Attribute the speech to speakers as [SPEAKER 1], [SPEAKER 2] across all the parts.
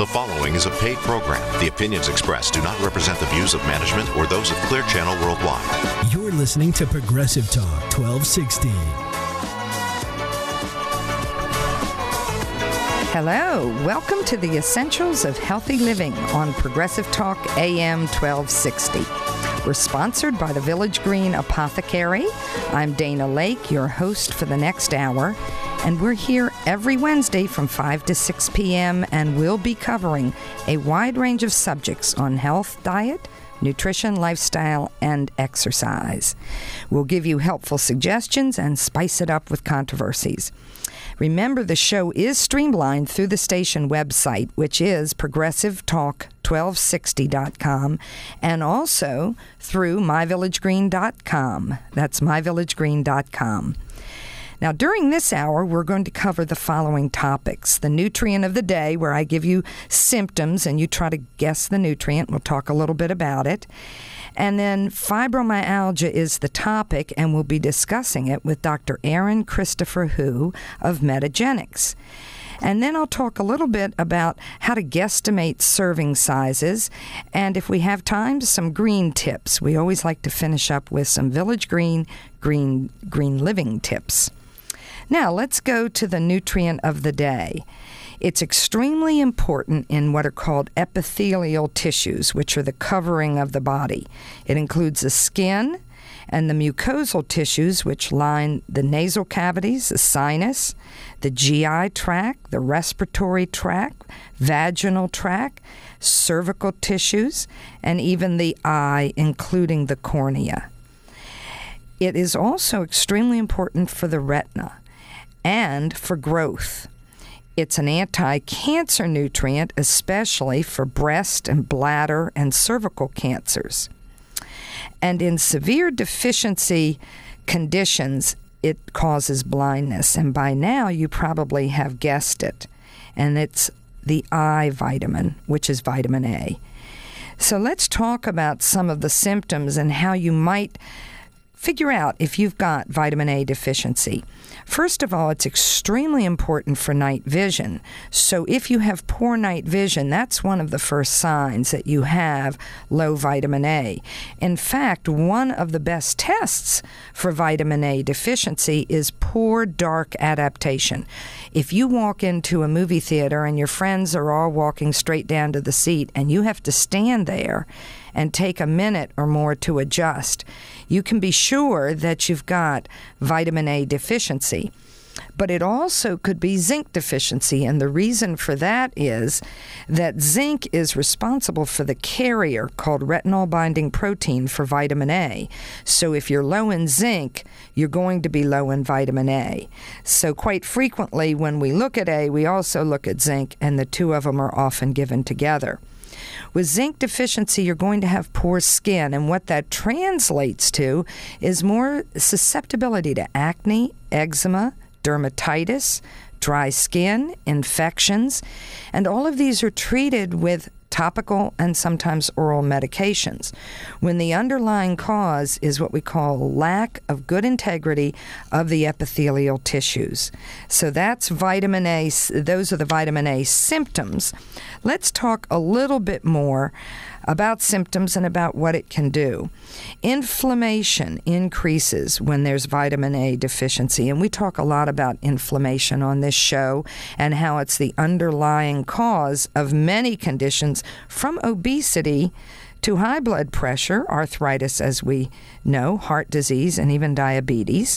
[SPEAKER 1] The following is a paid program. The opinions expressed do not represent the views of management or those of Clear Channel Worldwide.
[SPEAKER 2] You're listening to Progressive Talk 1260.
[SPEAKER 3] Hello, welcome to the Essentials of Healthy Living on Progressive Talk AM 1260. We're sponsored by the Village Green Apothecary. I'm Dana Lake, your host for the next hour, and we're here every Wednesday from 5 to 6 p.m., and we'll be covering a wide range of subjects on health, diet, nutrition, lifestyle, and exercise. We'll give you helpful suggestions and spice it up with controversies. Remember, the show is streamlined through the station website, which is progressivetalk1260.com, and also through myvillagegreen.com. That's myvillagegreen.com. Now, during this hour, we're going to cover the following topics. The nutrient of the day, where I give you symptoms and you try to guess the nutrient. We'll talk a little bit about it. And then fibromyalgia is the topic, and we'll be discussing it with Dr. Aaron Christopher Hu of Metagenics. And then I'll talk a little bit about how to guesstimate serving sizes, and if we have time, some green tips. We always like to finish up with some Village Green living tips. Now, let's go to the nutrient of the day. It's extremely important in what are called epithelial tissues, which are the covering of the body. It includes the skin and the mucosal tissues, which line the nasal cavities, the sinus, the GI tract, the respiratory tract, vaginal tract, cervical tissues, and even the eye, including the cornea. It is also extremely important for the retina and for growth. It's an anti-cancer nutrient, especially for breast and bladder and cervical cancers. And in severe deficiency conditions, it causes blindness. And by now, you probably have guessed it. And it's the eye vitamin, which is vitamin A. So let's talk about some of the symptoms and how you might figure out if you've got vitamin A deficiency. First of all, it's extremely important for night vision. So if you have poor night vision, that's one of the first signs that you have low vitamin A. In fact, one of the best tests for vitamin A deficiency is poor dark adaptation. If you walk into a movie theater and your friends are all walking straight down to the seat and you have to stand there and take a minute or more to adjust, you can be sure that you've got vitamin A deficiency. But it also could be zinc deficiency, and the reason for that is that zinc is responsible for the carrier called retinol-binding protein for vitamin A. So if you're low in zinc, you're going to be low in vitamin A. So quite frequently when we look at A, we also look at zinc, and the two of them are often given together. With zinc deficiency, you're going to have poor skin, and what that translates to is more susceptibility to acne, eczema, dermatitis, dry skin, infections, and all of these are treated with topical and sometimes oral medications, when the underlying cause is what we call lack of good integrity of the epithelial tissues. So that's vitamin A. Those are the vitamin A symptoms. Let's talk a little bit more about symptoms and about what it can do. Inflammation increases when there's vitamin A deficiency, and we talk a lot about inflammation on this show and how it's the underlying cause of many conditions, from obesity to high blood pressure, arthritis, as we know, heart disease, and even diabetes.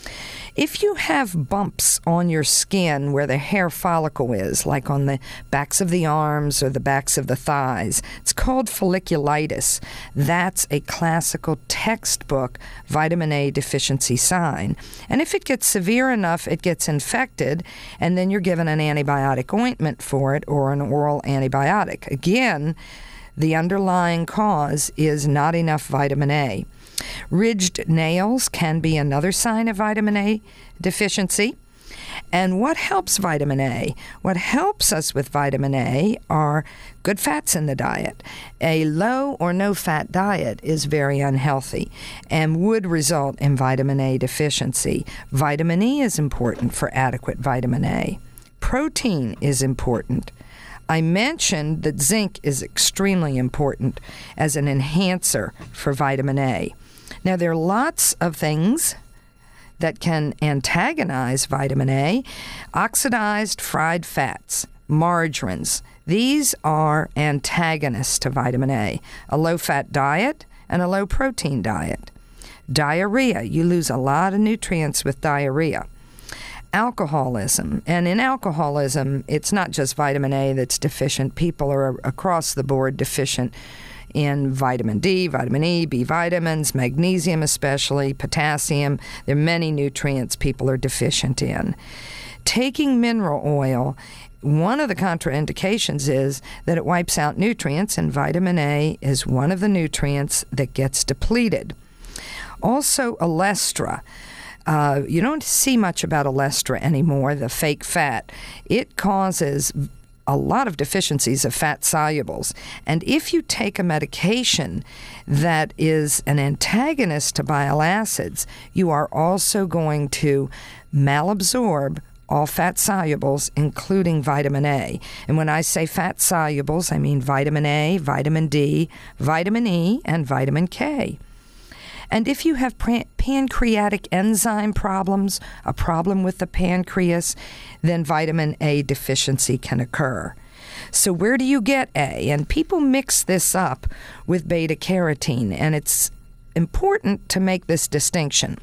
[SPEAKER 3] If you have bumps on your skin where the hair follicle is, like on the backs of the arms or the backs of the thighs, it's called folliculitis. That's a classical textbook vitamin A deficiency sign. And if it gets severe enough, it gets infected, and then you're given an antibiotic ointment for it or an oral antibiotic. Again, the underlying cause is not enough vitamin A. Ridged nails can be another sign of vitamin A deficiency. And what helps vitamin A? What helps us with vitamin A are good fats in the diet. A low or no fat diet is very unhealthy and would result in vitamin A deficiency. Vitamin E is important for adequate vitamin A. Protein is important. I mentioned that zinc is extremely important as an enhancer for vitamin A. Now, there are lots of things that can antagonize vitamin A. Oxidized fried fats, margarines, these are antagonists to vitamin A. A low-fat diet and a low-protein diet. Diarrhea, you lose a lot of nutrients with diarrhea. Alcoholism, and in alcoholism, it's not just vitamin A that's deficient. People are across the board deficient in vitamin D, vitamin E, B vitamins, magnesium especially, potassium. There are many nutrients people are deficient in. Taking mineral oil, one of the contraindications is that it wipes out nutrients, and vitamin A is one of the nutrients that gets depleted. Also, olestra. You don't see much about olestra anymore, the fake fat. It causes a lot of deficiencies of fat solubles. And if you take a medication that is an antagonist to bile acids, you are also going to malabsorb all fat solubles, including vitamin A. And when I say fat solubles, I mean vitamin A, vitamin D, vitamin E, and vitamin K. And if you have pancreatic enzyme problems, a problem with the pancreas, then vitamin A deficiency can occur. So where do you get A? And people mix this up with beta-carotene, and it's important to make this distinction.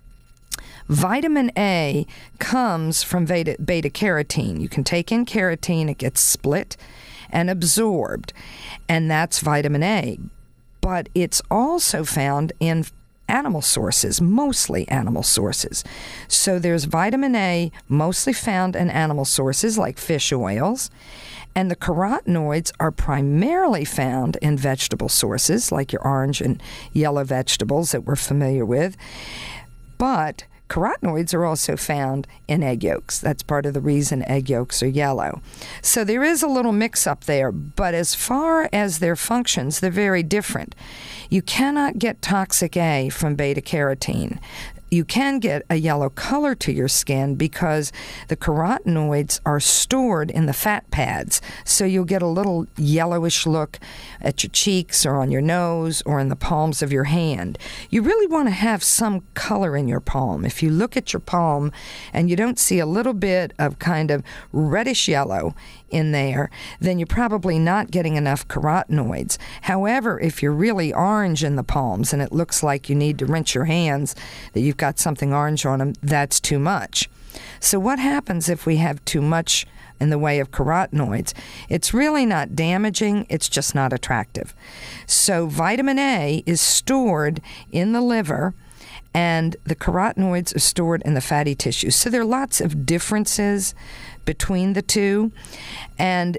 [SPEAKER 3] Vitamin A comes from beta-carotene. You can take in carotene, it gets split and absorbed, and that's vitamin A. But it's also found in animal sources, mostly animal sources. So there's vitamin A mostly found in animal sources like fish oils, and the carotenoids are primarily found in vegetable sources like your orange and yellow vegetables that we're familiar with. But carotenoids are also found in egg yolks. That's part of the reason egg yolks are yellow. So there is a little mix-up there, but as far as their functions, they're very different. You cannot get toxic A from beta-carotene. You can get a yellow color to your skin because the carotenoids are stored in the fat pads. So you'll get a little yellowish look at your cheeks or on your nose or in the palms of your hand. You really want to have some color in your palm. If you look at your palm and you don't see a little bit of kind of reddish yellow in there, then you're probably not getting enough carotenoids. However, if you're really orange in the palms and it looks like you need to rinse your hands, that you've got something orange on them, that's too much. So what happens if we have too much in the way of carotenoids? It's really not damaging, it's just not attractive. So vitamin A is stored in the liver, and the carotenoids are stored in the fatty tissues. So there are lots of differences between the two, and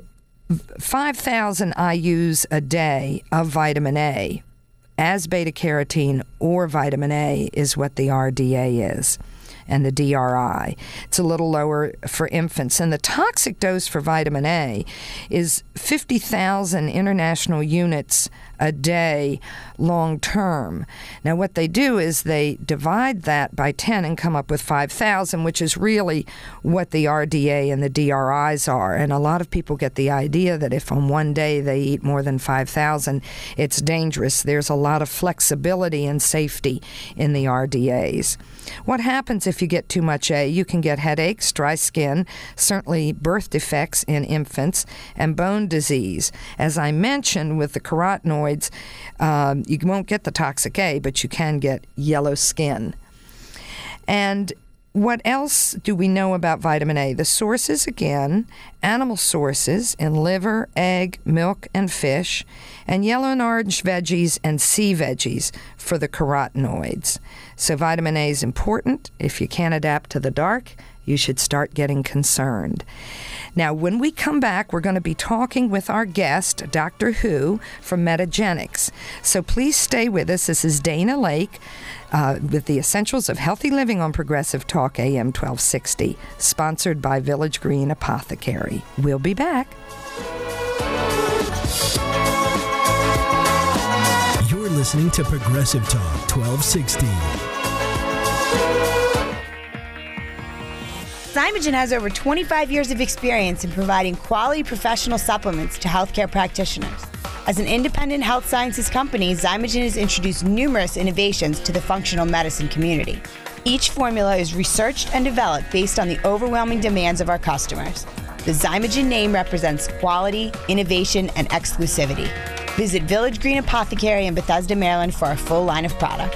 [SPEAKER 3] 5,000 IUs a day of vitamin A as beta-carotene or vitamin A is what the RDA is, and the DRI. It's a little lower for infants. And the toxic dose for vitamin A is 50,000 international units a day long term. Now what they do is they divide that by 10 and come up with 5,000, which is really what the RDA and the DRIs are. And a lot of people get the idea that if on one day they eat more than 5,000, it's dangerous. There's a lot of flexibility and safety in the RDAs. What happens if you get too much A? You can get headaches, dry skin, certainly birth defects in infants, and bone disease. As I mentioned with the carotenoids, you won't get the toxic A, but you can get yellow skin. And what else do we know about vitamin A? The sources, again, animal sources in liver, egg, milk, and fish, and yellow and orange veggies and sea veggies for the carotenoids. So vitamin A is important. If you can't adapt to the dark, you should start getting concerned. Now, when we come back, we're going to be talking with our guest, Dr. Hu from Metagenics. So please stay with us. This is Dana Lake with the Essentials of Healthy Living on Progressive Talk AM 1260, sponsored by Village Green Apothecary. We'll be back.
[SPEAKER 2] You're listening to Progressive Talk 1260.
[SPEAKER 4] Zymogen has over 25 years of experience in providing quality professional supplements to healthcare practitioners. As an independent health sciences company, Zymogen has introduced numerous innovations to the functional medicine community. Each formula is researched and developed based on the overwhelming demands of our customers. The Zymogen name represents quality, innovation, and exclusivity. Visit Village Green Apothecary in Bethesda, Maryland for our full line of products.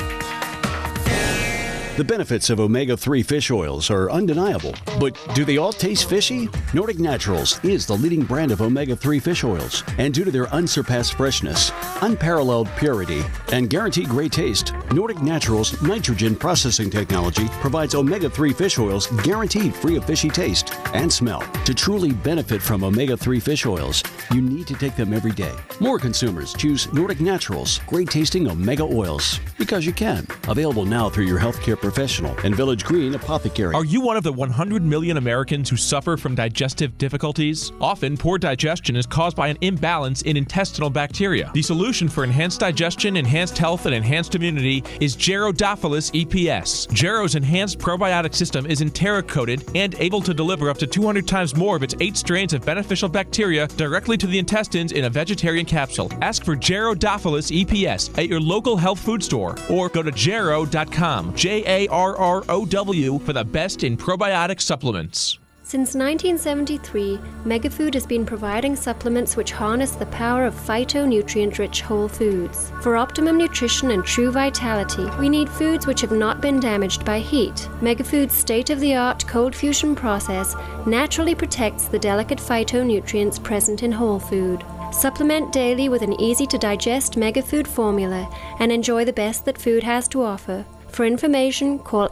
[SPEAKER 5] The benefits of omega-3 fish oils are undeniable, but do they all taste fishy? Nordic Naturals is the leading brand of omega-3 fish oils, and due to their unsurpassed freshness, unparalleled purity, and guaranteed great taste, Nordic Naturals nitrogen processing technology provides omega-3 fish oils guaranteed free of fishy taste and smell. To truly benefit from omega-3 fish oils, you need to take them every day. More consumers choose Nordic Naturals great-tasting omega oils because you can. Available now through your healthcare professional and Village Green Apothecary.
[SPEAKER 6] Are you one of the 100 million Americans who suffer from digestive difficulties? Often, poor digestion is caused by an imbalance in intestinal bacteria. The solution for enhanced digestion, enhanced health, and enhanced immunity is Gerodophilus EPS. Gero's enhanced probiotic system is enteric-coated and able to deliver up to 200 times more of its 8 strains of beneficial bacteria directly to the intestines in a vegetarian capsule. Ask for Gerodophilus EPS at your local health food store or go to Gero.com. Jarrow for the best in probiotic supplements.
[SPEAKER 7] Since 1973, Megafood has been providing supplements which harness the power of phytonutrient-rich whole foods. For optimum nutrition and true vitality, we need foods which have not been damaged by heat. Megafood's state-of-the-art cold fusion process naturally protects the delicate phytonutrients present in whole food. Supplement daily with an easy-to-digest Megafood formula and enjoy the best that food has to offer. For information, call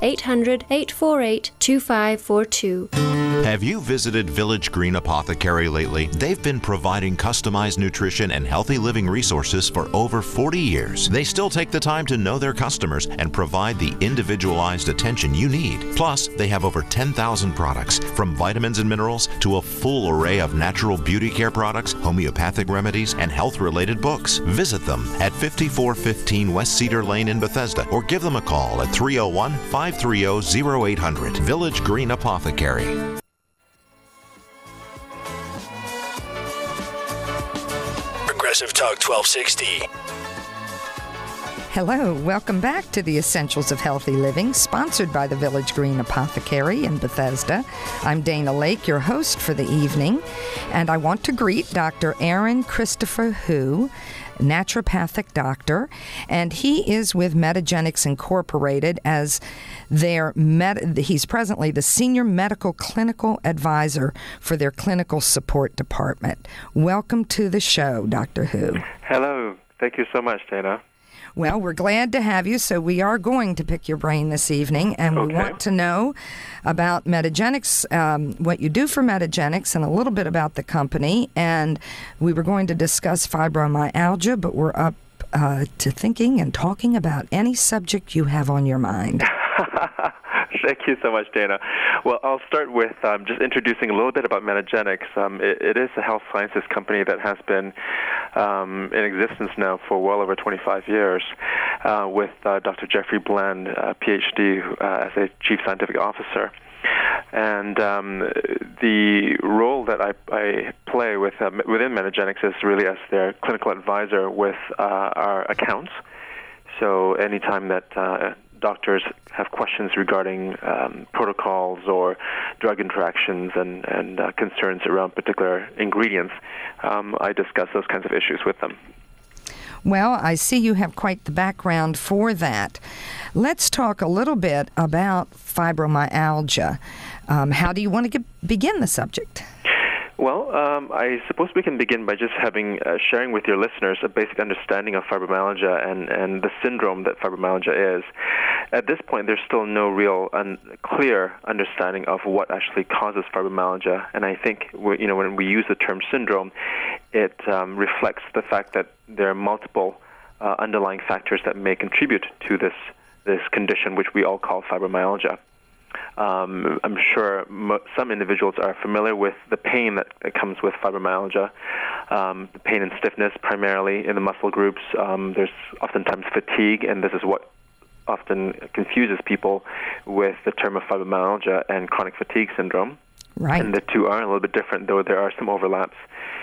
[SPEAKER 7] 800-848-2542.
[SPEAKER 1] Have you visited Village Green Apothecary lately? They've been providing customized nutrition and healthy living resources for over 40 years. They still take the time to know their customers and provide the individualized attention you need. Plus, they have over 10,000 products, from vitamins and minerals to a full array of natural beauty care products, homeopathic remedies, and health-related books. Visit them at 5415 West Cedar Lane in Bethesda or give them a call at 301-530-0800. Village Green Apothecary.
[SPEAKER 2] Progressive Talk 1260.
[SPEAKER 3] Hello, welcome back to the Essentials of Healthy Living, sponsored by the Village Green Apothecary in Bethesda. I'm Dana Lake, your host for the evening, and I want to greet Dr. Aaron Christopher Hu, naturopathic doctor, and he is with Metagenics Incorporated as he's presently the Senior Medical Clinical Advisor for their Clinical Support Department. Welcome to the show, Dr. Hu.
[SPEAKER 8] Hello. Thank you so much, Dana.
[SPEAKER 3] Well, we're glad to have you, so we are going to pick your brain this evening, and we want to know about Metagenics, what you do for Metagenics, and a little bit about the company. And we were going to discuss fibromyalgia, but we're up to thinking and talking about any subject you have on your mind.
[SPEAKER 8] Thank you so much, Dana. Well, I'll start with just introducing a little bit about Metagenics. It is a health sciences company that has been in existence now for well over 25 years with Dr. Jeffrey Bland, PhD, as a Chief Scientific Officer. And the role that I play within Metagenics is really as their clinical advisor with our accounts. So anytime that doctors have questions regarding protocols or drug interactions and concerns around particular ingredients, I discuss those kinds of issues with them.
[SPEAKER 3] Well, I see you have quite the background for that. Let's talk a little bit about fibromyalgia. How do you want to begin the subject?
[SPEAKER 8] Well, I suppose we can begin by just sharing with your listeners a basic understanding of fibromyalgia and the syndrome that fibromyalgia is. At this point, there's still no real clear understanding of what actually causes fibromyalgia, and I think when we use the term syndrome, it reflects the fact that there are multiple underlying factors that may contribute to this condition, which we all call fibromyalgia. I'm sure some individuals are familiar with the pain that comes with fibromyalgia, the pain and stiffness primarily in the muscle groups. There's oftentimes fatigue, and this is what often confuses people with the term of fibromyalgia and chronic fatigue syndrome.
[SPEAKER 3] Right.
[SPEAKER 8] And the two are a little bit different, though there are some overlaps.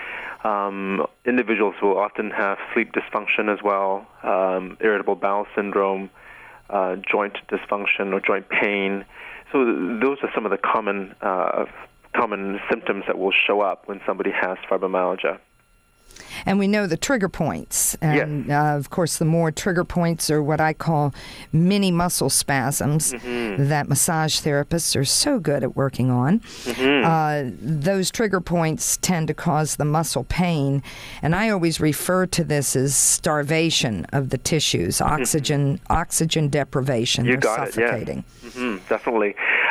[SPEAKER 8] Individuals will often have sleep dysfunction as well, irritable bowel syndrome, joint dysfunction or joint pain. So those are some of the common symptoms that will show up when somebody has fibromyalgia.
[SPEAKER 3] And we know the trigger points. And,
[SPEAKER 8] yes.
[SPEAKER 3] Of course, the more trigger points are what I call mini muscle spasms that massage therapists are so good at working on. Those trigger points tend to cause the muscle pain. And I always refer to this as starvation of the tissues, oxygen deprivation.
[SPEAKER 8] You
[SPEAKER 3] They're
[SPEAKER 8] got
[SPEAKER 3] suffocating.
[SPEAKER 8] it, yes. Definitely.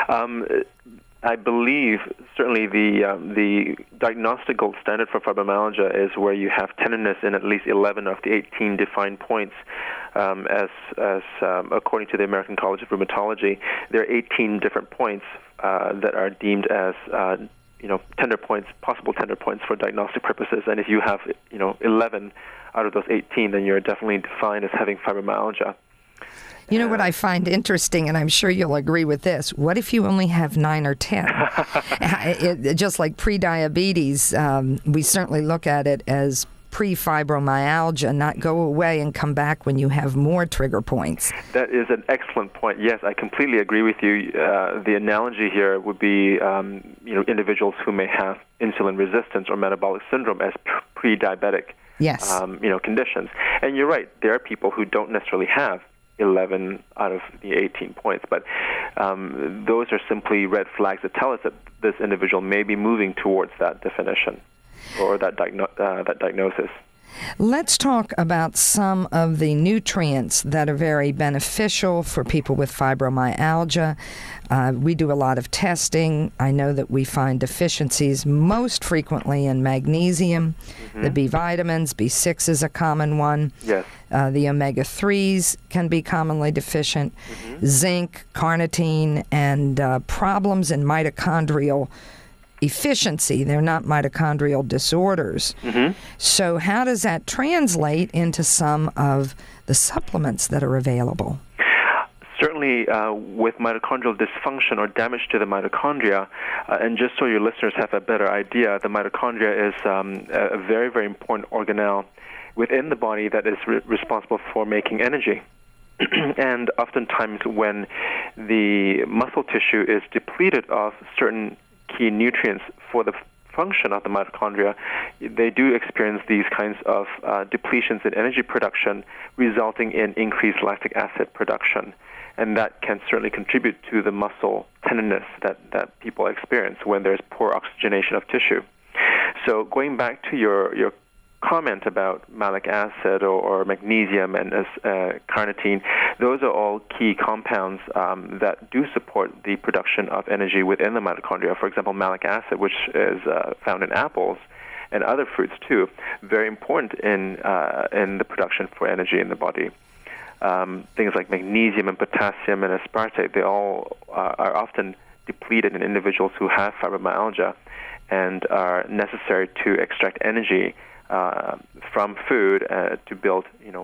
[SPEAKER 8] I believe certainly the diagnostic gold standard for fibromyalgia is where you have tenderness in at least 11 of the 18 defined points. As according to the American College of Rheumatology, there are 18 different points that are deemed as tender points, possible tender points for diagnostic purposes. And if you have 11 out of those 18, then you're definitely defined as having fibromyalgia.
[SPEAKER 3] You know what I find interesting, and I'm sure you'll agree with this, what if you only have 9 or 10? Just like pre-diabetes, we certainly look at it as pre-fibromyalgia, not go away and come back when you have more trigger points.
[SPEAKER 8] That is an excellent point. Yes, I completely agree with you. The analogy here would be individuals who may have insulin resistance or metabolic syndrome as pre-diabetic conditions. And you're right, there are people who don't necessarily have 11 out of the 18 points. But those are simply red flags that tell us that this individual may be moving towards that definition or that diagnosis.
[SPEAKER 3] Let's talk about some of the nutrients that are very beneficial for people with fibromyalgia. We do a lot of testing. I know that we find deficiencies most frequently in magnesium, the B vitamins, B6 is a common one.
[SPEAKER 8] Yes.
[SPEAKER 3] The omega-3s can be commonly deficient, zinc, carnitine, and problems in mitochondrial efficiency. They're not mitochondrial disorders. So how does that translate into some of the supplements that are available?
[SPEAKER 8] Certainly with mitochondrial dysfunction or damage to the mitochondria, and just so your listeners have a better idea, the mitochondria is a very, very important organelle within the body that is responsible for making energy. And oftentimes when the muscle tissue is depleted of certain key nutrients for the function of the mitochondria, they do experience these kinds of depletions in energy production, resulting in increased lactic acid production. And that can certainly contribute to the muscle tenderness that people experience when there's poor oxygenation of tissue. So going back to your comment about malic acid or magnesium and carnitine, those are all key compounds that do support the production of energy within the mitochondria. For example, malic acid, which is found in apples and other fruits too, very important in the production for energy in the body. Things like magnesium and potassium and aspartate, they all are often depleted in individuals who have fibromyalgia and are necessary to extract energy from food to build,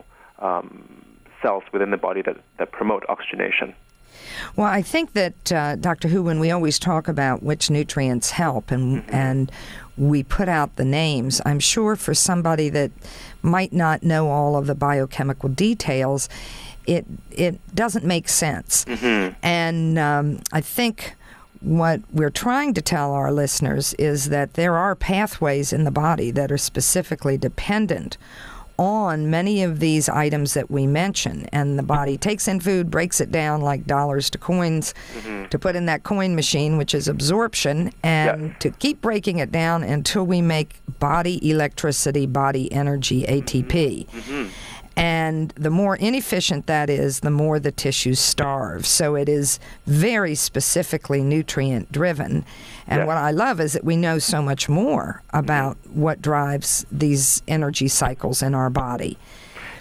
[SPEAKER 8] cells within the body that promote oxygenation.
[SPEAKER 3] Well, I think that, Dr. Hu, when we always talk about which nutrients help and we put out the names, I'm sure for somebody that might not know all of the biochemical details, it doesn't make sense. And I think what we're trying to tell our listeners is that there are pathways in the body that are specifically dependent on many of these items that we mention, and the body takes in food, breaks it down like dollars to coins to put in that coin machine, which is absorption, and to keep breaking it down until we make body electricity, body energy, ATP. And the more inefficient that is, the more the tissues starve. So it is very specifically nutrient-driven. And what I love is that we know so much more about what drives these energy cycles in our body.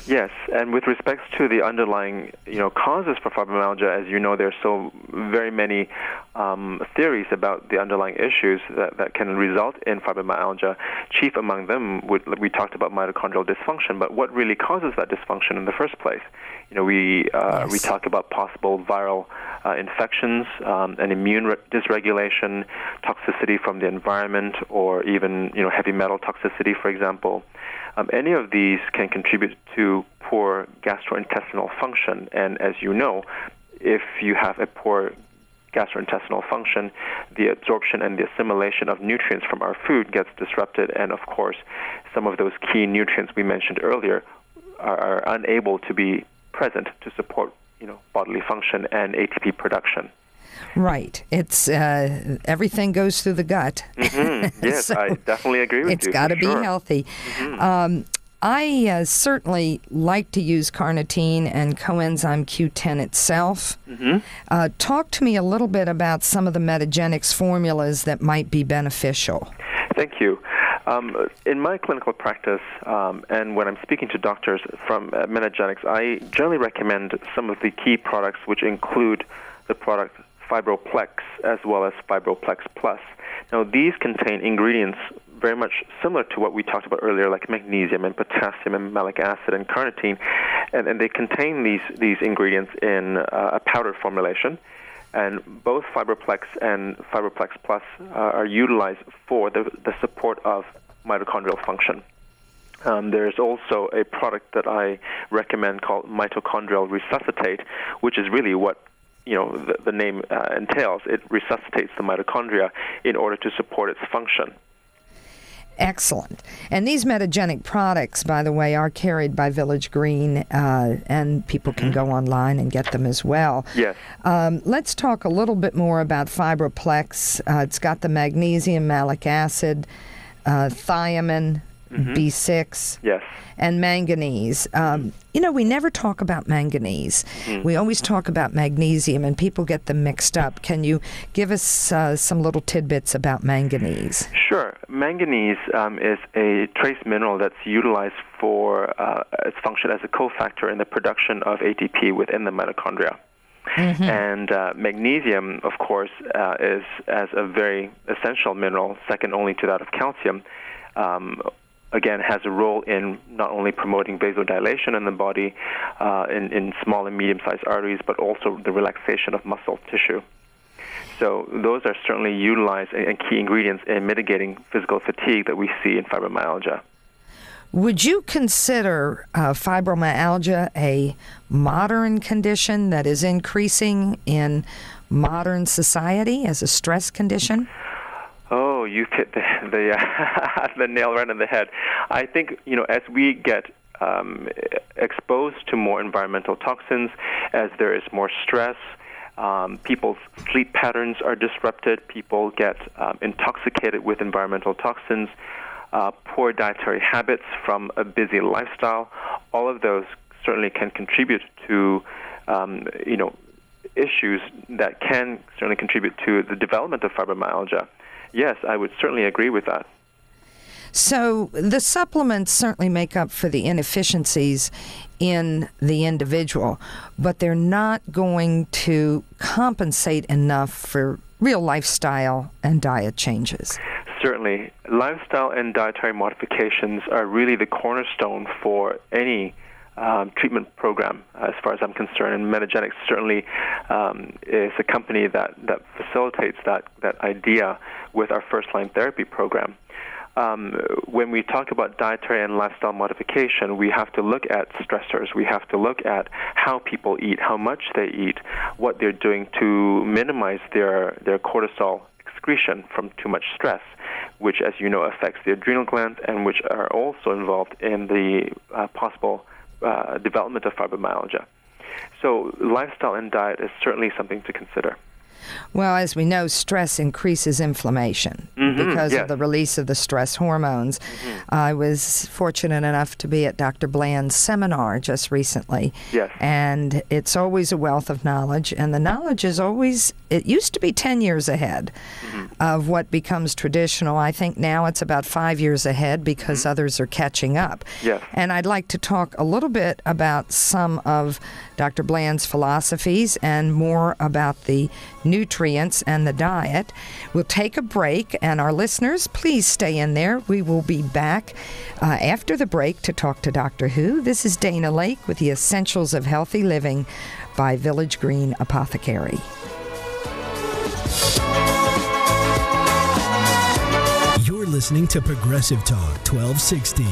[SPEAKER 8] Yes, and with respect to the underlying, causes for fibromyalgia, as you know, there's so very many theories about the underlying issues that can result in fibromyalgia. Chief among them, we talked about mitochondrial dysfunction, but what really causes that dysfunction in the first place? We talk about possible viral infections, and immune dysregulation, toxicity from the environment, or even heavy metal toxicity, for example. Any of these can contribute to poor gastrointestinal function, and as you know, if you have a poor gastrointestinal function, the absorption and the assimilation of nutrients from our food gets disrupted, and of course, some of those key nutrients we mentioned earlier are unable to be present to support bodily function and ATP production.
[SPEAKER 3] Right. It's everything goes through the gut.
[SPEAKER 8] Mm-hmm. Yes, so I definitely agree with you.
[SPEAKER 3] It's got to be healthy. Mm-hmm. I certainly like to use carnitine and coenzyme Q10 itself. Mm-hmm. Talk to me a little bit about some of the Metagenics formulas that might be beneficial.
[SPEAKER 8] Thank you. In my clinical practice, and when I'm speaking to doctors from Metagenics, I generally recommend some of the key products, which include the product Fibroplex as well as Fibroplex Plus. Now, these contain ingredients very much similar to what we talked about earlier, like magnesium and potassium and malic acid and carnitine, and they contain these ingredients in a powder formulation. And both Fibroplex and Fibroplex Plus are utilized for the support of mitochondrial function. There's also a product that I recommend called Mitochondrial Resuscitate, which is really what the name entails. It resuscitates the mitochondria in order to support its function.
[SPEAKER 3] Excellent. And these Metagenic products, by the way, are carried by Village Green, and people can go online and get them as well.
[SPEAKER 8] Yes.
[SPEAKER 3] Let's talk a little bit more about Fibroplex. It's got the magnesium, malic acid, thiamine, B6,
[SPEAKER 8] yes,
[SPEAKER 3] and manganese. We never talk about manganese. We always talk about magnesium, and people get them mixed up. Can you give us some little tidbits about manganese?
[SPEAKER 8] Sure. Manganese is a trace mineral that's utilized for its function as a cofactor in the production of ATP within the mitochondria. Mm-hmm. And magnesium, of course, is as a very essential mineral, second only to that of calcium. Again, has a role in not only promoting vasodilation in the body, in small and medium-sized arteries, but also the relaxation of muscle tissue. So those are certainly utilized and key ingredients in mitigating physical fatigue that we see in fibromyalgia.
[SPEAKER 3] Would you consider fibromyalgia a modern condition that is increasing in modern society as a stress condition?
[SPEAKER 8] Oh, you've hit the nail right on the head. I think, as we get exposed to more environmental toxins, as there is more stress, people's sleep patterns are disrupted, people get intoxicated with environmental toxins, poor dietary habits from a busy lifestyle, all of those certainly can contribute to, issues that can certainly contribute to the development of fibromyalgia. Yes, I would certainly agree with that.
[SPEAKER 3] So the supplements certainly make up for the inefficiencies in the individual, but they're not going to compensate enough for real lifestyle and diet changes.
[SPEAKER 8] Certainly. Lifestyle and dietary modifications are really the cornerstone for any treatment program, as far as I'm concerned. And Metagenics certainly is a company that facilitates that idea with our first-line therapy program. When we talk about dietary and lifestyle modification, we have to look at stressors. We have to look at how people eat, how much they eat, what they're doing to minimize their cortisol excretion from too much stress, which, as you know, affects the adrenal glands and which are also involved in the possible development of fibromyalgia. So lifestyle and diet is certainly something to consider.
[SPEAKER 3] Well, as we know, stress increases inflammation because of the release of the stress hormones. I was fortunate enough to be at Dr. Bland's seminar just recently.
[SPEAKER 8] Yes.
[SPEAKER 3] And it's always a wealth of knowledge, and the knowledge is always, it used to be 10 years ahead of what becomes traditional. I think now it's about 5 years ahead because others are catching up.
[SPEAKER 8] Yes.
[SPEAKER 3] And I'd like to talk a little bit about some of Dr. Bland's philosophies and more about the nutrients and the diet. We'll take a break, and our listeners, please stay in there. We will be back after the break to talk to Dr. Who. This is Dana Lake with the Essentials of Healthy Living by Village Green Apothecary.
[SPEAKER 2] You're listening to Progressive Talk 1260.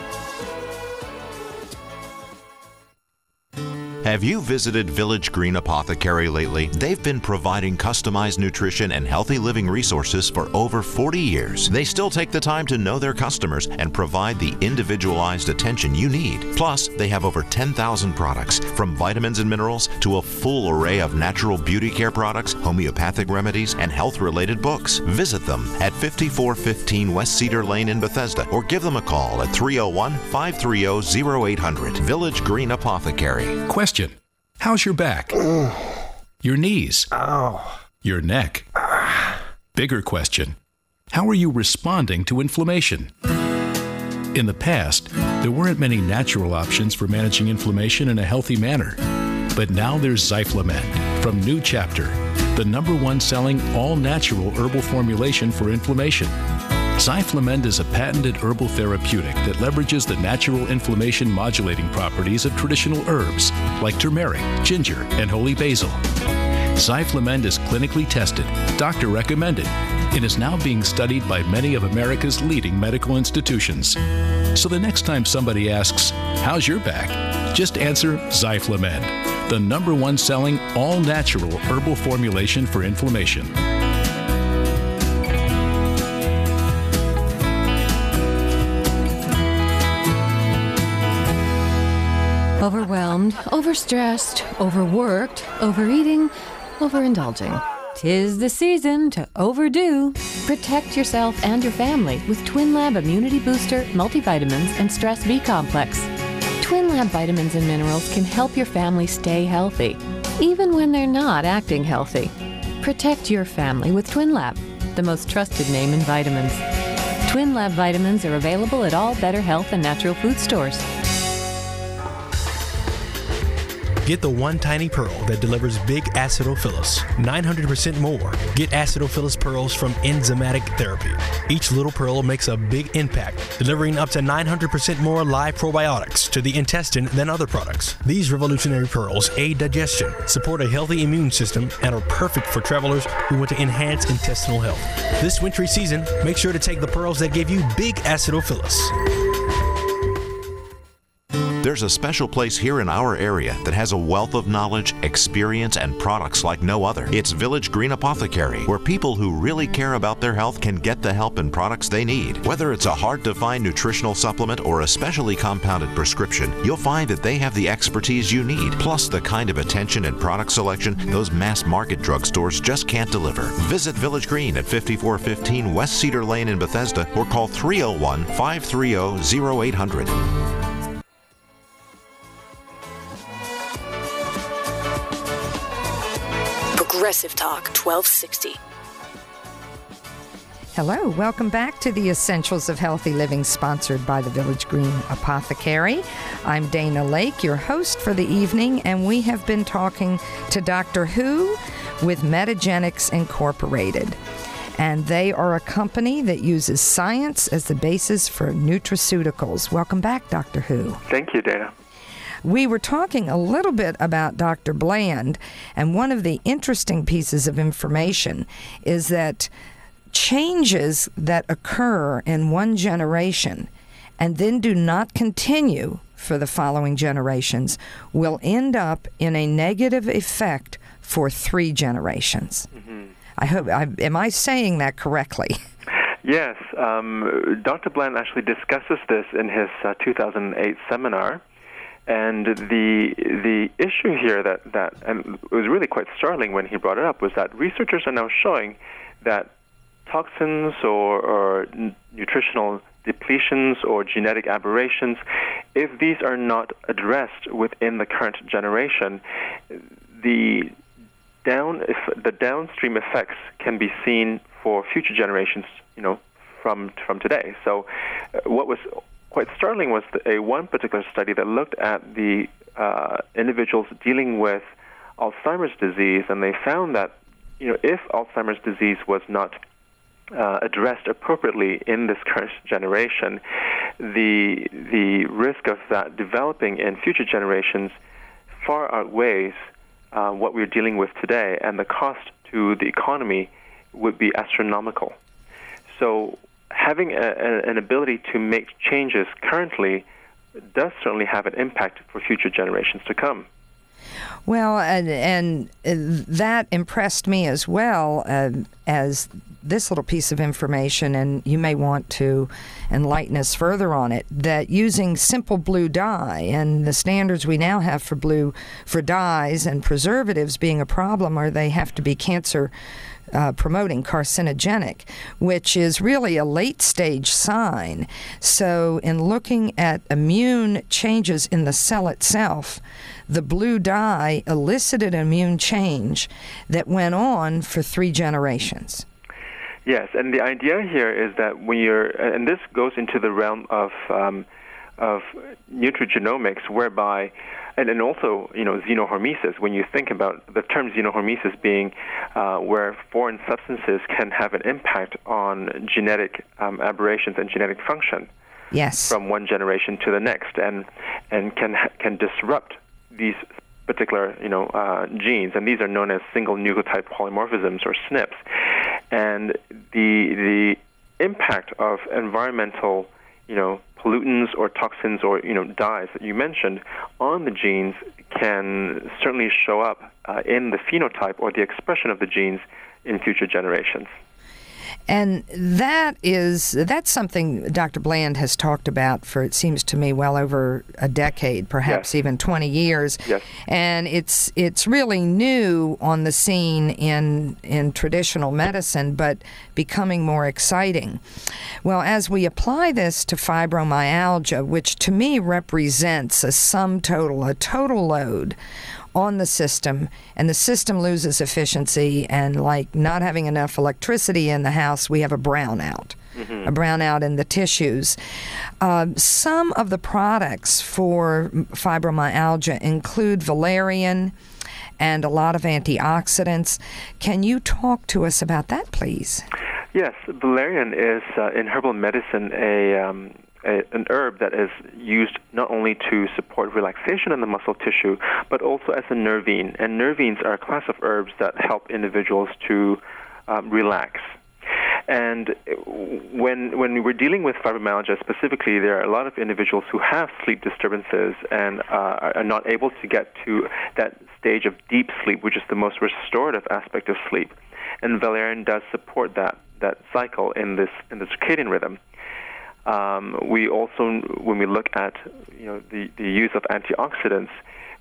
[SPEAKER 1] Have you visited Village Green Apothecary lately? They've been providing customized nutrition and healthy living resources for over 40 years. They still take the time to know their customers and provide the individualized attention you need. Plus, they have over 10,000 products, from vitamins and minerals to a full array of natural beauty care products, homeopathic remedies, and health-related books. Visit them at 5415 West Cedar Lane in Bethesda, or give them a call at 301-530-0800. Village Green Apothecary.
[SPEAKER 9] Question: how's your back? Your knees? Your neck? Bigger question: how are you responding to inflammation? In the past, there weren't many natural options for managing inflammation in a healthy manner. But now there's Zyflamend from New Chapter, the #1 selling all-natural herbal formulation for inflammation. Zyflamend is a patented herbal therapeutic that leverages the natural inflammation modulating properties of traditional herbs like turmeric, ginger, and holy basil. Zyflamend is clinically tested, doctor recommended, and is now being studied by many of America's leading medical institutions. So the next time somebody asks, "How's your back?" just answer Zyflamend, the #1 selling all-natural herbal formulation for inflammation.
[SPEAKER 10] Overwhelmed, overstressed, overworked, overeating, overindulging. 'Tis the season to overdo. Protect yourself and your family with TwinLab Immunity Booster, multivitamins, and Stress B Complex. TwinLab vitamins and minerals can help your family stay healthy, even when they're not acting healthy. Protect your family with TwinLab, the most trusted name in vitamins. TwinLab vitamins are available at all Better Health and Natural Food stores.
[SPEAKER 2] Get the one tiny pearl that delivers big acidophilus, 900% more. Get acidophilus pearls from Enzymatic Therapy. Each little pearl makes a big impact, delivering up to 900% more live probiotics to the intestine than other products. These revolutionary pearls aid digestion, support a healthy immune system, and are perfect for travelers who want to enhance intestinal health. This wintry season, make sure to take the pearls that give you big acidophilus.
[SPEAKER 1] There's a special place here in our area that has a wealth of knowledge, experience, and products like no other. It's Village Green Apothecary, where people who really care about their health can get the help and products they need. Whether it's a hard-to-find nutritional supplement or a specially compounded prescription, you'll find that they have the expertise you need, plus the kind of attention and product selection those mass-market drugstores just can't deliver. Visit Village Green at 5415 West Cedar Lane in Bethesda, or call 301-530-0800.
[SPEAKER 11] Progressive Talk 1260.
[SPEAKER 3] Hello, welcome back to the Essentials of Healthy Living, sponsored by the Village Green Apothecary. I'm Dana Lake, your host for the evening, and we have been talking to Dr. Who with Metagenics Incorporated. And they are a company that uses science as the basis for nutraceuticals. Welcome back, Dr. Who.
[SPEAKER 8] Thank you, Dana.
[SPEAKER 3] We were talking a little bit about Dr. Bland, and one of the interesting pieces of information is that changes that occur in one generation and then do not continue for the following generations will end up in a negative effect for 3 generations. Mm-hmm. Am I saying that correctly?
[SPEAKER 8] Yes. Dr. Bland actually discusses this in his 2008 seminar. And the issue here that and it was really quite startling when he brought it up was that researchers are now showing that toxins or nutritional depletions or genetic aberrations, if these are not addressed within the current generation, the downstream effects can be seen for future generations, from today. So what was quite startling was one particular study that looked at the individuals dealing with Alzheimer's disease, and they found that if Alzheimer's disease was not addressed appropriately in this current generation, the risk of that developing in future generations far outweighs what we're dealing with today, and the cost to the economy would be astronomical. So having an ability to make changes currently does certainly have an impact for future generations to come.
[SPEAKER 3] Well, and that impressed me as well as this little piece of information, and you may want to enlighten us further on it, that using simple blue dye and the standards we now have for dyes and preservatives being a problem, or they have to be cancer promoting, carcinogenic, which is really a late stage sign. So in looking at immune changes in the cell itself, the blue dye elicited an immune change that went on for 3 generations.
[SPEAKER 8] Yes, and the idea here is that when and this goes into the realm of nutrigenomics, whereby, and also, xenohormesis, when you think about the term xenohormesis being where foreign substances can have an impact on genetic aberrations and genetic function.
[SPEAKER 3] Yes.
[SPEAKER 8] From one generation to the next, and can disrupt these particular genes, and these are known as single nucleotide polymorphisms, or SNPs. And the impact of environmental pollutants or toxins or dyes that you mentioned on the genes can certainly show up in the phenotype or the expression of the genes in future generations.
[SPEAKER 3] And that's something Dr. Bland has talked about for, it seems to me, well over a decade, perhaps even 20 years.
[SPEAKER 8] Yes.
[SPEAKER 3] And it's really new on the scene in traditional medicine, but becoming more exciting. Well, as we apply this to fibromyalgia, which to me represents a total load on the system, and the system loses efficiency, and like not having enough electricity in the house, we have a brownout. A brownout in the tissues. Some of the products for fibromyalgia include valerian and a lot of antioxidants. Can you talk to us about that, please?
[SPEAKER 8] Yes, valerian is in herbal medicine an herb that is used not only to support relaxation in the muscle tissue, but also as a nervine. And nervines are a class of herbs that help individuals to relax. And when we're dealing with fibromyalgia specifically, there are a lot of individuals who have sleep disturbances and are not able to get to that stage of deep sleep, which is the most restorative aspect of sleep. And valerian does support that cycle in the circadian rhythm. We also, when we look at the use of antioxidants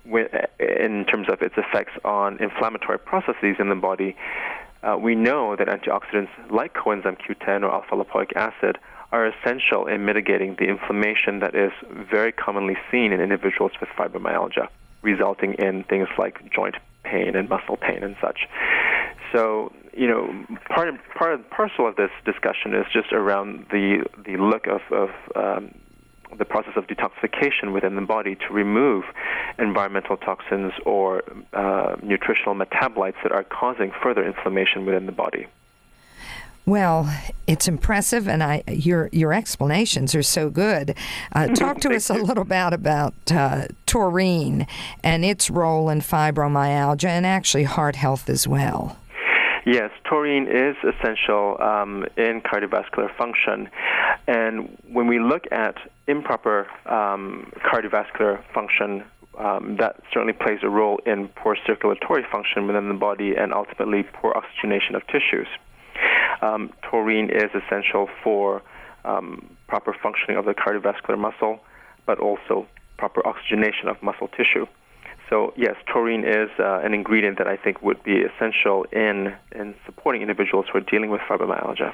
[SPEAKER 8] in terms of its effects on inflammatory processes in the body, we know that antioxidants like coenzyme Q10 or alpha-lipoic acid are essential in mitigating the inflammation that is very commonly seen in individuals with fibromyalgia, resulting in things like joint pain and muscle pain and such. So, part and parcel of this discussion is just around the look of the process of detoxification within the body to remove environmental toxins or nutritional metabolites that are causing further inflammation within the body.
[SPEAKER 3] Well, it's impressive, and your explanations are so good. Talk to us a little bit about taurine and its role in fibromyalgia and actually heart health as well.
[SPEAKER 8] Yes, taurine is essential in cardiovascular function. And when we look at improper cardiovascular function, that certainly plays a role in poor circulatory function within the body and ultimately poor oxygenation of tissues. Taurine is essential for proper functioning of the cardiovascular muscle, but also proper oxygenation of muscle tissue. So yes, taurine is an ingredient that I think would be essential in supporting individuals who are dealing with fibromyalgia.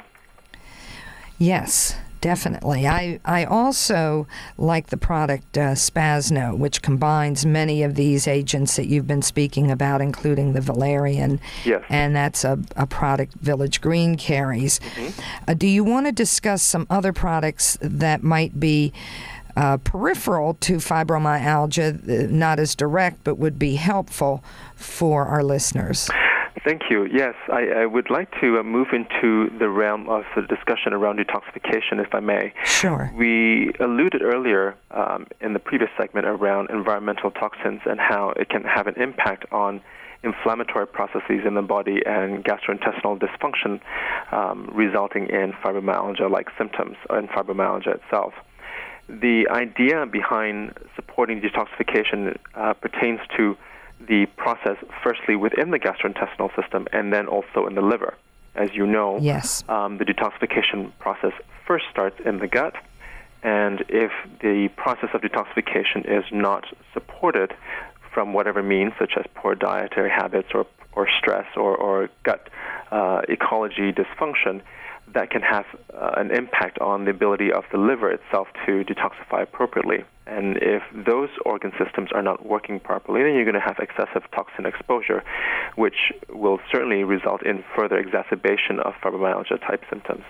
[SPEAKER 3] Yes, definitely. I also like the product Spasno, which combines many of these agents that you've been speaking about, including the valerian.
[SPEAKER 8] Yes.
[SPEAKER 3] And that's a product Village Green carries. Do you want to discuss some other products that might be peripheral to fibromyalgia, not as direct, but would be helpful for our listeners?
[SPEAKER 8] Thank you. Yes, I would like to move into the realm of the discussion around detoxification, if I may.
[SPEAKER 3] Sure.
[SPEAKER 8] We alluded earlier in the previous segment around environmental toxins and how it can have an impact on inflammatory processes in the body and gastrointestinal dysfunction, resulting in fibromyalgia-like symptoms and fibromyalgia itself. The idea behind supporting detoxification pertains to the process, firstly, within the gastrointestinal system and then also in the liver. As you know,
[SPEAKER 3] yes.
[SPEAKER 8] The detoxification process first starts in the gut, and if the process of detoxification is not supported from whatever means, such as poor dietary habits or stress or gut ecology dysfunction, that can have an impact on the ability of the liver itself to detoxify appropriately. And if those organ systems are not working properly, then you're going to have excessive toxin exposure, which will certainly result in further exacerbation of fibromyalgia-type symptoms.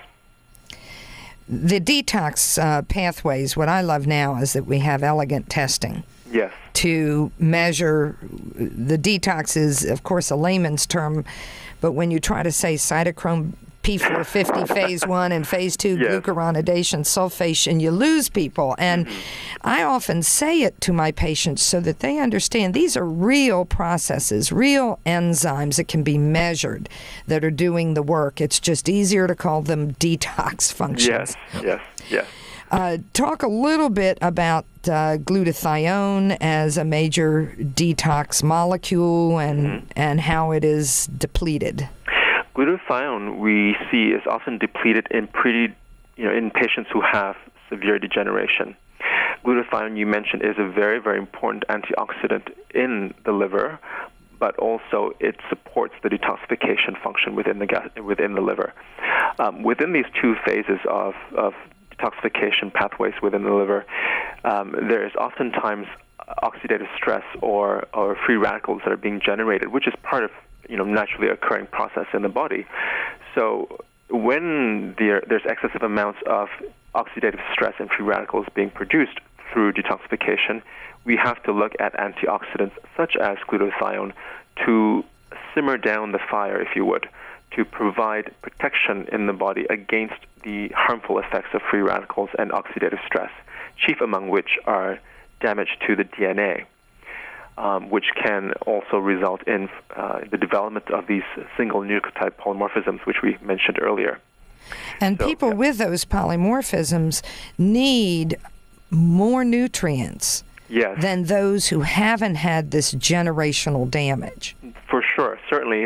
[SPEAKER 3] The detox pathways, what I love now is that we have elegant testing.
[SPEAKER 8] Yes.
[SPEAKER 3] To measure the detox is, of course, a layman's term, but when you try to say cytochrome P450 phase 1 and phase 2 glucuronidation sulfation, you lose people. And I often say it to my patients so that they understand these are real processes, real enzymes that can be measured that are doing the work. It's just easier to call them detox functions.
[SPEAKER 8] Yes.
[SPEAKER 3] Talk a little bit about glutathione as a major detox molecule and how it is depleted.
[SPEAKER 8] Glutathione we see is often depleted in in patients who have severe degeneration. Glutathione, you mentioned, is a very, very important antioxidant in the liver, but also it supports the detoxification function within the liver. Within these two phases of detoxification pathways within the liver, there is oftentimes oxidative stress or free radicals that are being generated, which is part of naturally occurring process in the body. So when there's excessive amounts of oxidative stress and free radicals being produced through detoxification, we have to look at antioxidants such as glutathione to simmer down the fire, if you would, to provide protection in the body against the harmful effects of free radicals and oxidative stress, chief among which are damage to the DNA. Which can also result in the development of these single nucleotide polymorphisms, which we mentioned earlier.
[SPEAKER 3] And people with those polymorphisms need more nutrients than those who haven't had this generational damage.
[SPEAKER 8] For sure, certainly.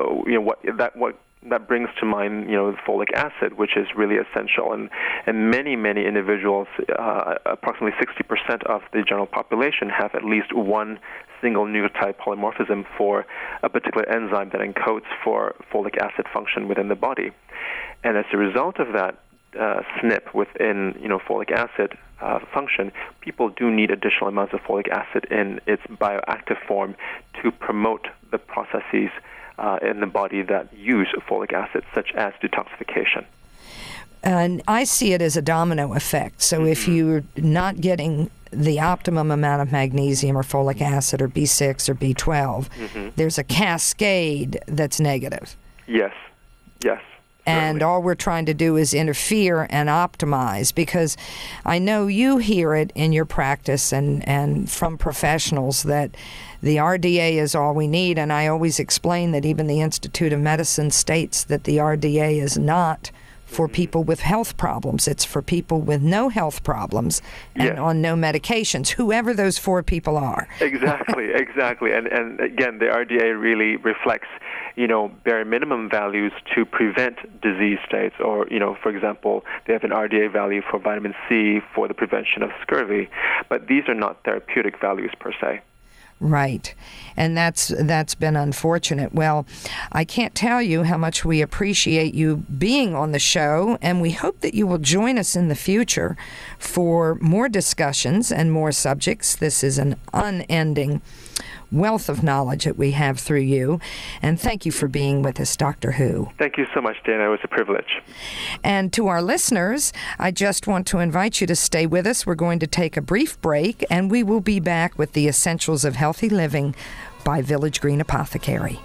[SPEAKER 8] That brings to mind, folic acid, which is really essential. And many individuals, approximately 60% of the general population, have at least one single nucleotide polymorphism for a particular enzyme that encodes for folic acid function within the body. And as a result of that SNP within, folic acid function, people do need additional amounts of folic acid in its bioactive form to promote the processes in the body that use folic acid, such as detoxification.
[SPEAKER 3] And I see it as a domino effect. So if you're not getting the optimum amount of magnesium or folic acid or B6 or B12, there's a cascade that's negative.
[SPEAKER 8] Yes.
[SPEAKER 3] And all we're trying to do is interfere and optimize, because I know you hear it in your practice and from professionals that the RDA is all we need, and I always explain that even the Institute of Medicine states that the RDA is not for people with health problems. It's for people with no health problems and on no medications, whoever those 4 people are.
[SPEAKER 8] Exactly. And again, the RDA really reflects, bare minimum values to prevent disease states. Or, for example, they have an RDA value for vitamin C for the prevention of scurvy. But these are not therapeutic values per se.
[SPEAKER 3] Right. And that's been unfortunate. Well, I can't tell you how much we appreciate you being on the show, and we hope that you will join us in the future for more discussions and more subjects. This is an unending wealth of knowledge that we have through you. And thank you for being with us, Dr. Hu.
[SPEAKER 8] Thank you so much, Dana. It was a privilege.
[SPEAKER 3] And to our listeners, I just want to invite you to stay with us. We're going to take a brief break, and we will be back with the Essentials of Healthy Living by Village Green Apothecary.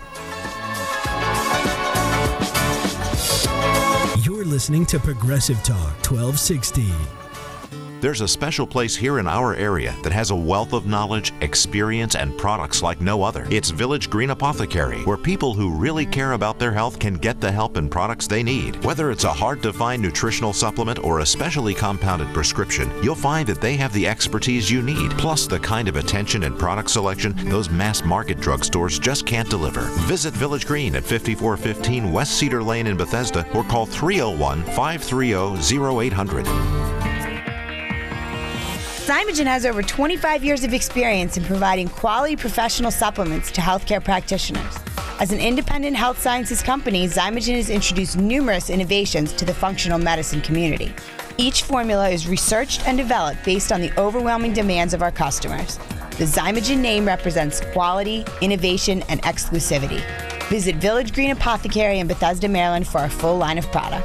[SPEAKER 12] You're listening to Progressive Talk 1260.
[SPEAKER 1] There's a special place here in our area that has a wealth of knowledge, experience, and products like no other. It's Village Green Apothecary, where people who really care about their health can get the help and products they need. Whether it's a hard-to-find nutritional supplement or a specially compounded prescription, you'll find that they have the expertise you need, plus the kind of attention and product selection those mass-market drugstores just can't deliver. Visit Village Green at 5415 West Cedar Lane in Bethesda or call 301-530-0800.
[SPEAKER 4] Zymogen has over 25 years of experience in providing quality professional supplements to healthcare practitioners. As an independent health sciences company, Zymogen has introduced numerous innovations to the functional medicine community. Each formula is researched and developed based on the overwhelming demands of our customers. The Zymogen name represents quality, innovation, and exclusivity. Visit Village Green Apothecary in Bethesda, Maryland for our full line of products.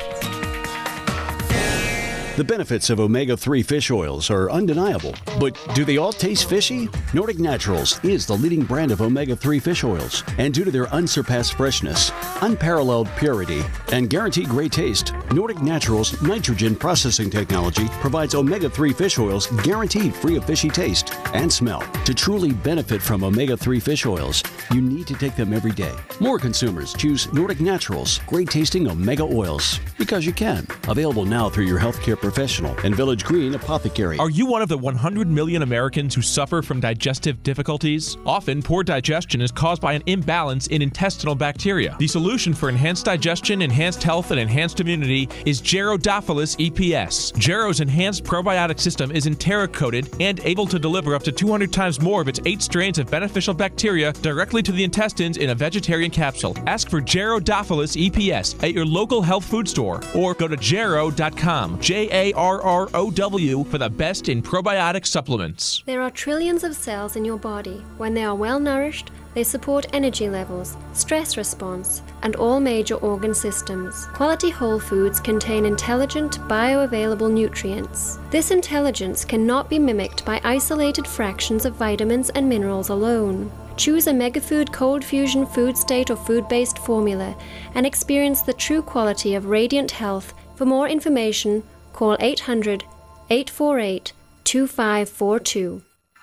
[SPEAKER 5] The benefits of omega-3 fish oils are undeniable, but do they all taste fishy? Nordic Naturals is the leading brand of omega-3 fish oils, and due to their unsurpassed freshness, unparalleled purity, and guaranteed great taste, Nordic Naturals nitrogen processing technology provides omega-3 fish oils guaranteed free of fishy taste and smell. To truly benefit from omega-3 fish oils, you need to take them every day. More consumers choose Nordic Naturals, great-tasting omega oils, because you can. Available now through your healthcare professional and Village Green Apothecary.
[SPEAKER 6] Are you one of the 100 million Americans who suffer from digestive difficulties? Often, poor digestion is caused by an imbalance in intestinal bacteria. The solution for enhanced digestion, enhanced health, and enhanced immunity is Gerodophilus EPS. Gero's enhanced probiotic system is enteric-coated and able to deliver up to 200 times more of its 8 strains of beneficial bacteria directly to the intestines in a vegetarian capsule. Ask for Gerodophilus EPS at your local health food store or go to Gero.com. Jarrow for the best in probiotic supplements.
[SPEAKER 7] There are trillions of cells in your body. When they are well nourished, they support energy levels, stress response, and all major organ systems. Quality whole foods contain intelligent, bioavailable nutrients. This intelligence cannot be mimicked by isolated fractions of vitamins and minerals alone. Choose a Megafood Cold Fusion Food State or food-based formula and experience the true quality of radiant health. For more information, call 800-848-2542.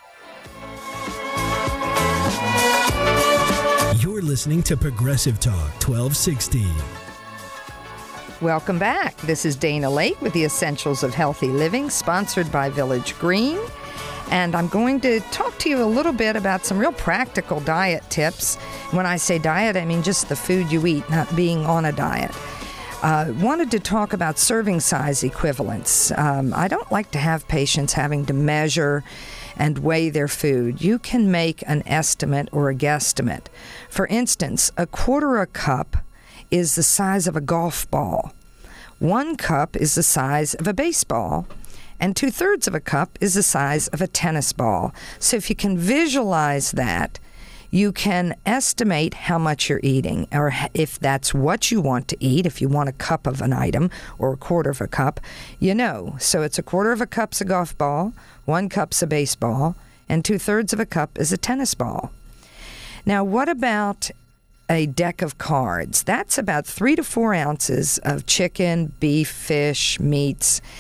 [SPEAKER 12] You're listening to Progressive Talk 1260.
[SPEAKER 3] Welcome back. This is Dana Lake with the Essentials of Healthy Living, sponsored by Village Green. And I'm going to talk to you a little bit about some real practical diet tips. When I say diet, I mean just the food you eat, not being on a diet. Wanted to talk about serving size equivalents. I don't like to have patients having to measure and weigh their food. You can make an estimate or a guesstimate. For instance, a quarter a cup is the size of a golf ball. 1 cup is the size of a baseball. And 2/3 of a cup is the size of a tennis ball. So if you can visualize that, you can estimate how much you're eating, or if that's what you want to eat. If you want a cup of an item or a quarter of a cup, you know. So it's a quarter of a cup's a golf ball, 1 cup's a baseball, and 2/3 of a cup is a tennis ball. Now, what about a deck of cards? That's about 3 to 4 ounces of chicken, beef, fish, meats.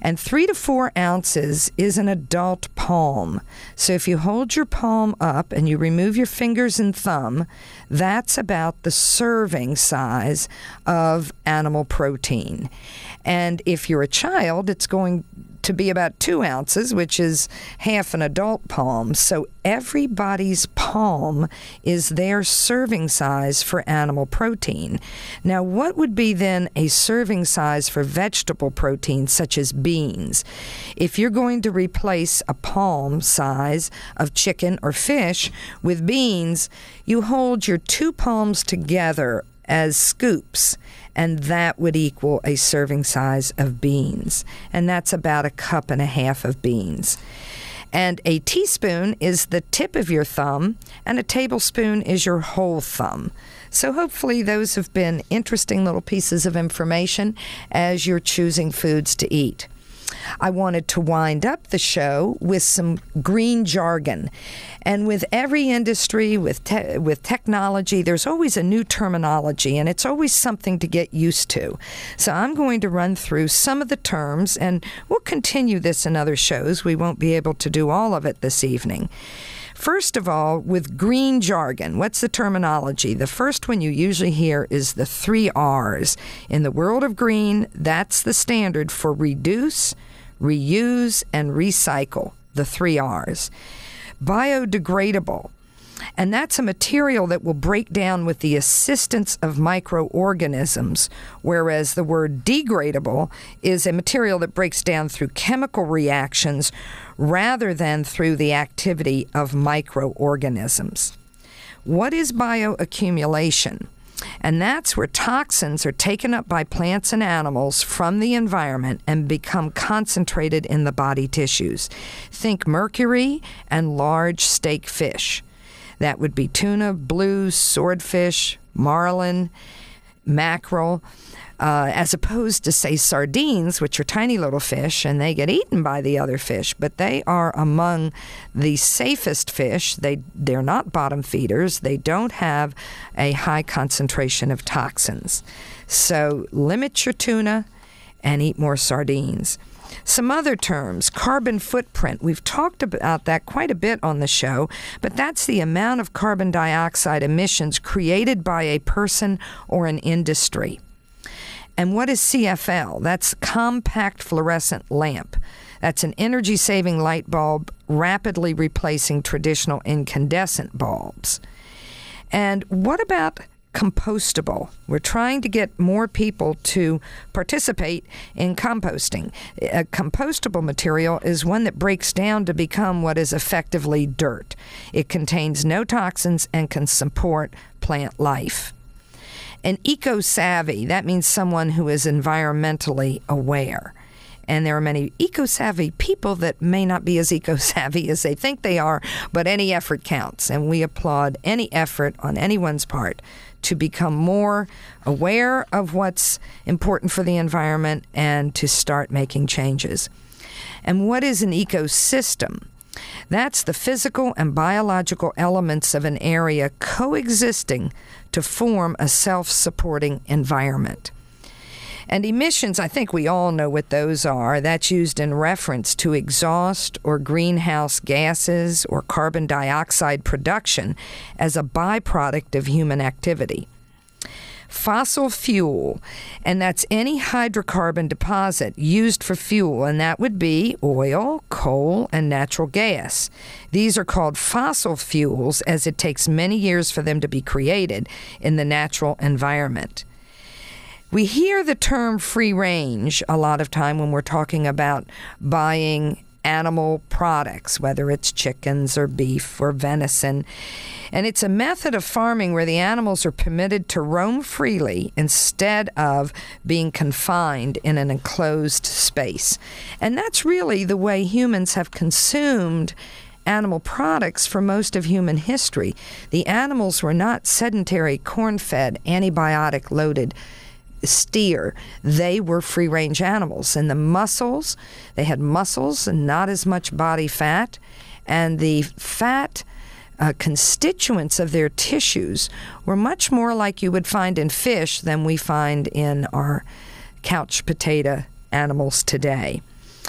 [SPEAKER 3] And 3 to 4 ounces is an adult palm. So if you hold your palm up and you remove your fingers and thumb, that's about the serving size of animal protein. And if you're a child, it's going to be about 2 ounces, which is half an adult palm. So everybody's palm is their serving size for animal protein. Now, what would be then a serving size for vegetable protein, such as beans? If you're going to replace a palm size of chicken or fish with beans, you hold your 2 palms together as scoops, and that would equal a serving size of beans. And that's about 1.5 cups of beans. And a teaspoon is the tip of your thumb, and a tablespoon is your whole thumb. So hopefully those have been interesting little pieces of information as you're choosing foods to eat. I wanted to wind up the show with some green jargon. And with every industry, with technology, there's always a new terminology, and it's always something to get used to. So I'm going to run through some of the terms, and we'll continue this in other shows. We won't be able to do all of it this evening. First of all, with green jargon, what's the terminology? The first one you usually hear is the 3 R's. In the world of green, that's the standard for reduce, reuse, and recycle, the 3 R's. Biodegradable, and that's a material that will break down with the assistance of microorganisms, whereas the word degradable is a material that breaks down through chemical reactions rather than through the activity of microorganisms. What is bioaccumulation? And that's where toxins are taken up by plants and animals from the environment and become concentrated in the body tissues. Think mercury and large steak fish. That would be tuna, blues, swordfish, marlin, mackerel, as opposed to, say, sardines, which are tiny little fish, and they get eaten by the other fish, but they are among the safest fish. They're not bottom feeders. They don't have a high concentration of toxins. So limit your tuna and eat more sardines. Some other terms, carbon footprint. We've talked about that quite a bit on the show, but that's the amount of carbon dioxide emissions created by a person or an industry. And what is CFL? That's compact fluorescent lamp. That's an energy-saving light bulb rapidly replacing traditional incandescent bulbs. And what about compostable? We're trying to get more people to participate in composting. A compostable material is one that breaks down to become what is effectively dirt. It contains no toxins and can support plant life. An eco-savvy, that means someone who is environmentally aware. And there are many eco-savvy people that may not be as eco-savvy as they think they are, but any effort counts. And we applaud any effort on anyone's part to become more aware of what's important for the environment and to start making changes. And what is an ecosystem? That's the physical and biological elements of an area coexisting to form a self-supporting environment. And emissions, I think we all know what those are. That's used in reference to exhaust or greenhouse gases or carbon dioxide production as a byproduct of human activity. Fossil fuel, and that's any hydrocarbon deposit used for fuel, and that would be oil, coal, and natural gas. These are called fossil fuels as it takes many years for them to be created in the natural environment. We hear the term free range a lot of time when we're talking about buying animal products, whether it's chickens or beef or venison. And it's a method of farming where the animals are permitted to roam freely instead of being confined in an enclosed space. And that's really the way humans have consumed animal products for most of human history. The animals were not sedentary, corn-fed, antibiotic-loaded steer. They were free-range animals. And the muscles, they had muscles and not as much body fat. And the fat constituents of their tissues were much more like you would find in fish than we find in our couch potato animals today.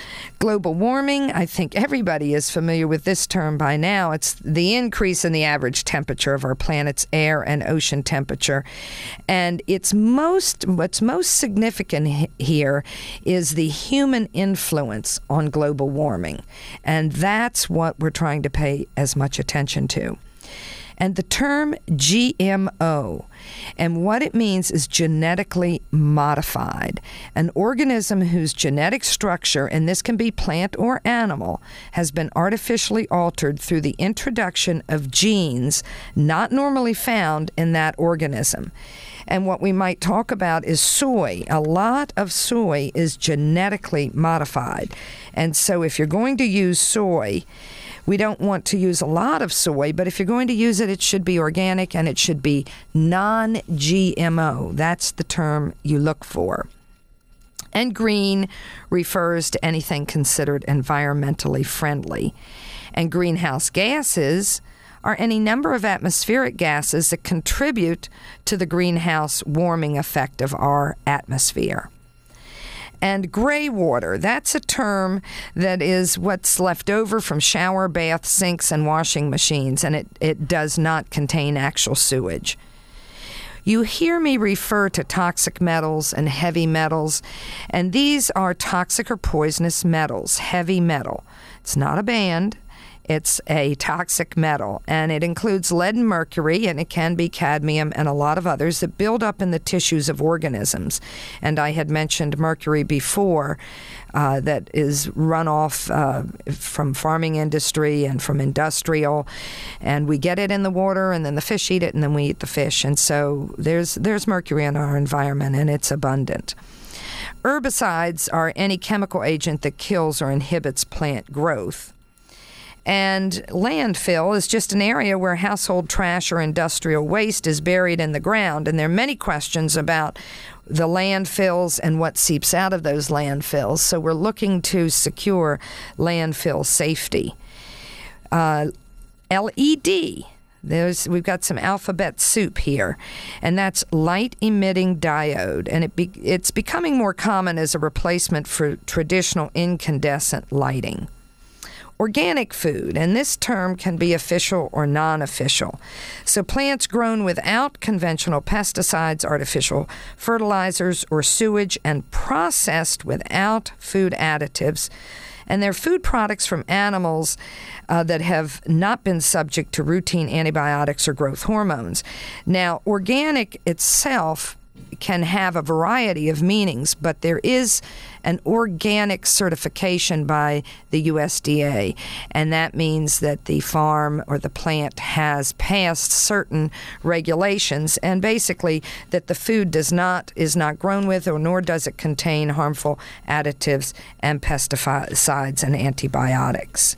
[SPEAKER 3] Global warming, I think everybody is familiar with this term by now. It's the increase in the average temperature of our planet's air and ocean temperature. And what's most significant here is the human influence on global warming. And that's what we're trying to pay as much attention to. And the term GMO, and what it means is genetically modified. An organism whose genetic structure, and this can be plant or animal, has been artificially altered through the introduction of genes not normally found in that organism. And what we might talk about is soy. A lot of soy is genetically modified. And so if you're going to use soy, we don't want to use a lot of soy, but if you're going to use it, it should be organic and it should be non-GMO. That's the term you look for. And green refers to anything considered environmentally friendly. And greenhouse gases are any number of atmospheric gases that contribute to the greenhouse warming effect of our atmosphere. And gray water, that's a term that is what's left over from shower, bath, sinks, and washing machines, and it does not contain actual sewage. You hear me refer to toxic metals and heavy metals, and these are toxic or poisonous metals, heavy metal. It's not a band. It's a toxic metal, and it includes lead and mercury, and it can be cadmium and a lot of others that build up in the tissues of organisms. And I had mentioned mercury before, that is runoff from farming industry and from industrial, and we get it in the water, and then the fish eat it, and then we eat the fish. And so there's mercury in our environment, and it's abundant. Herbicides are any chemical agent that kills or inhibits plant growth. And landfill is just an area where household trash or industrial waste is buried in the ground. And there are many questions about the landfills and what seeps out of those landfills. So we're looking to secure landfill safety. LED. We've got some alphabet soup here, and that's light-emitting diode, and it's becoming more common as a replacement for traditional incandescent lighting. Organic food, and this term can be official or non-official. So plants grown without conventional pesticides, artificial fertilizers, or sewage, and processed without food additives. And they're food products from animals that have not been subject to routine antibiotics or growth hormones. Now, organic itself can have a variety of meanings, but there is an organic certification by the USDA, and that means that the farm or the plant has passed certain regulations, and basically that the food is not grown with, or nor does it contain harmful additives and pesticides and antibiotics.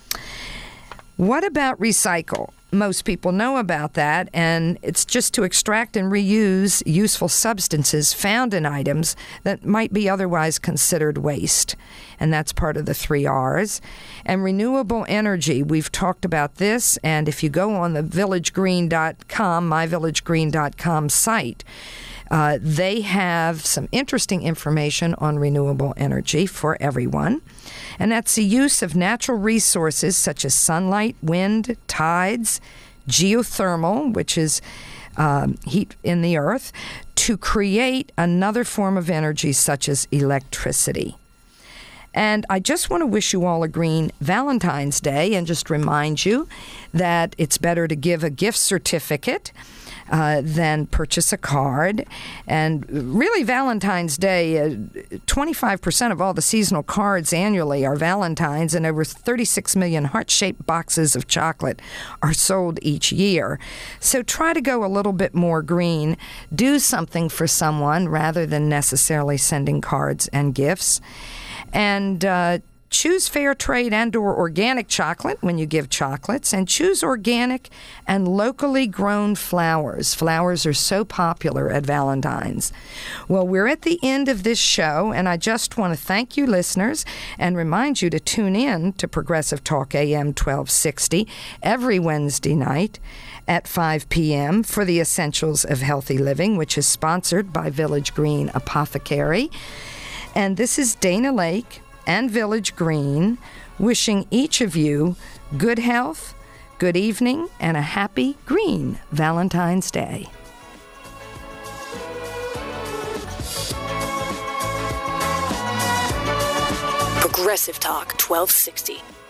[SPEAKER 3] What about recycle? Most people know about that, and it's just to extract and reuse useful substances found in items that might be otherwise considered waste. And that's part of the 3 R's. And renewable energy, we've talked about this, and if you go on the villagegreen.com, myvillagegreen.com site, they have some interesting information on renewable energy for everyone. And that's the use of natural resources such as sunlight, wind, tides, geothermal, which is heat in the earth, to create another form of energy such as electricity. And I just want to wish you all a green Valentine's Day and just remind you that it's better to give a gift certificate than purchase a card. And really, Valentine's Day, 25% of all the seasonal cards annually are Valentine's, and over 36 million heart-shaped boxes of chocolate are sold each year. So try to go a little bit more green. Do something for someone rather than necessarily sending cards and gifts. And choose fair trade and or organic chocolate when you give chocolates, and choose organic and locally grown flowers. Flowers are so popular at Valentine's. Well, we're at the end of this show, and I just want to thank you, listeners, and remind you to tune in to Progressive Talk AM 1260 every Wednesday night at 5 p.m. for the Essentials of Healthy Living, which is sponsored by Village Green Apothecary. And this is Dana Lake and Village Green, wishing each of you good health, good evening, and a happy green Valentine's Day.
[SPEAKER 11] Progressive Talk 1260.